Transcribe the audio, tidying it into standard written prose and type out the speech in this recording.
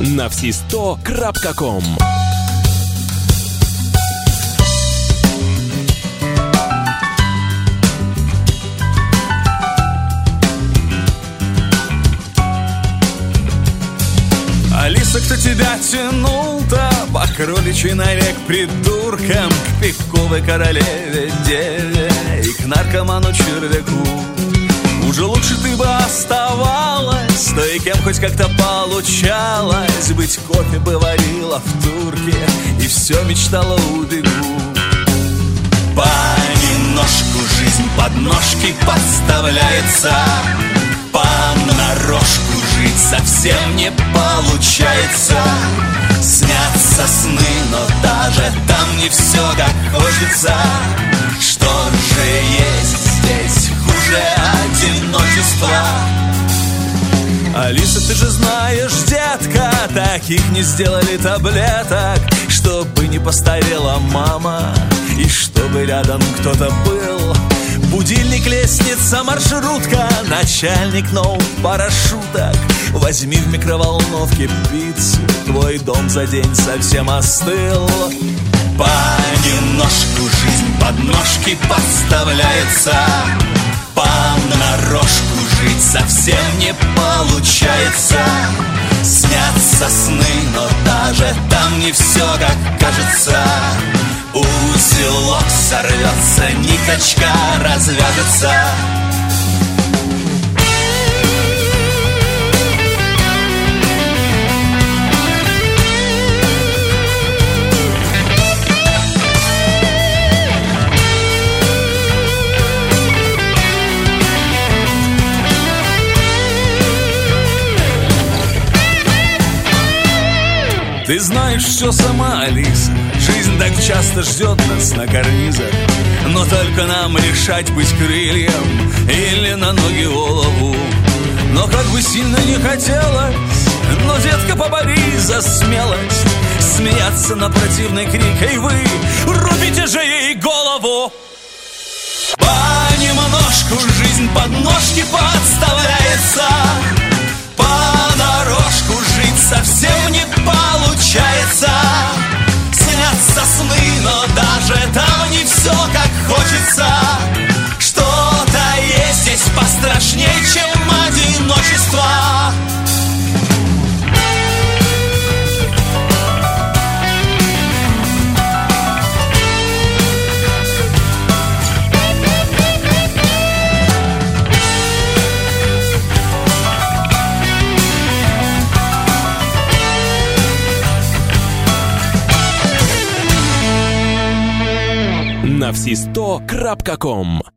на vsi100.com. Алиса, кто тебя тянул-то по кроличьей норе к придуркам, к пиковой королеве деве и к наркоману червяку? Уже лучше ты бы оставалась, да и кем хоть как-то получалось быть. Кофе бы варила в турке и все мечтала убегу. Понемножку жизнь под ножки подставляется, понарошку жить совсем не получается. Снятся сны, но даже там не все как хочется. Что же есть здесь хуже одиночества? Алиса, ты же знаешь, детка, таких не сделали таблеток, чтобы не постарела мама и чтобы рядом кто-то был. Будильник, лестница, маршрутка, начальник новых парашюток. Возьми в микроволновке пиццу, твой дом за день совсем остыл. Понемножку жизнь под ножки подставляется, понарошку жить совсем не получается. Снятся сны, но даже там не все как кажется. Узелок сорвется, ниточка развяжется. Ты знаешь все сама, Алиса, жизнь так часто ждет нас на карнизах. Но только нам решать, быть крыльям или на ноги голову. Но как бы сильно не хотелось, но, детка, поборись за смелость смеяться на противный крик. Эй, вы, рубите же ей голову! Понемножку жизнь под ножки подставляется, понарошку жить совсем не получается. Снятся сны, но даже там не все как хочется. Что-то есть здесь пострашнее, чем одиночество. На vsi100.com.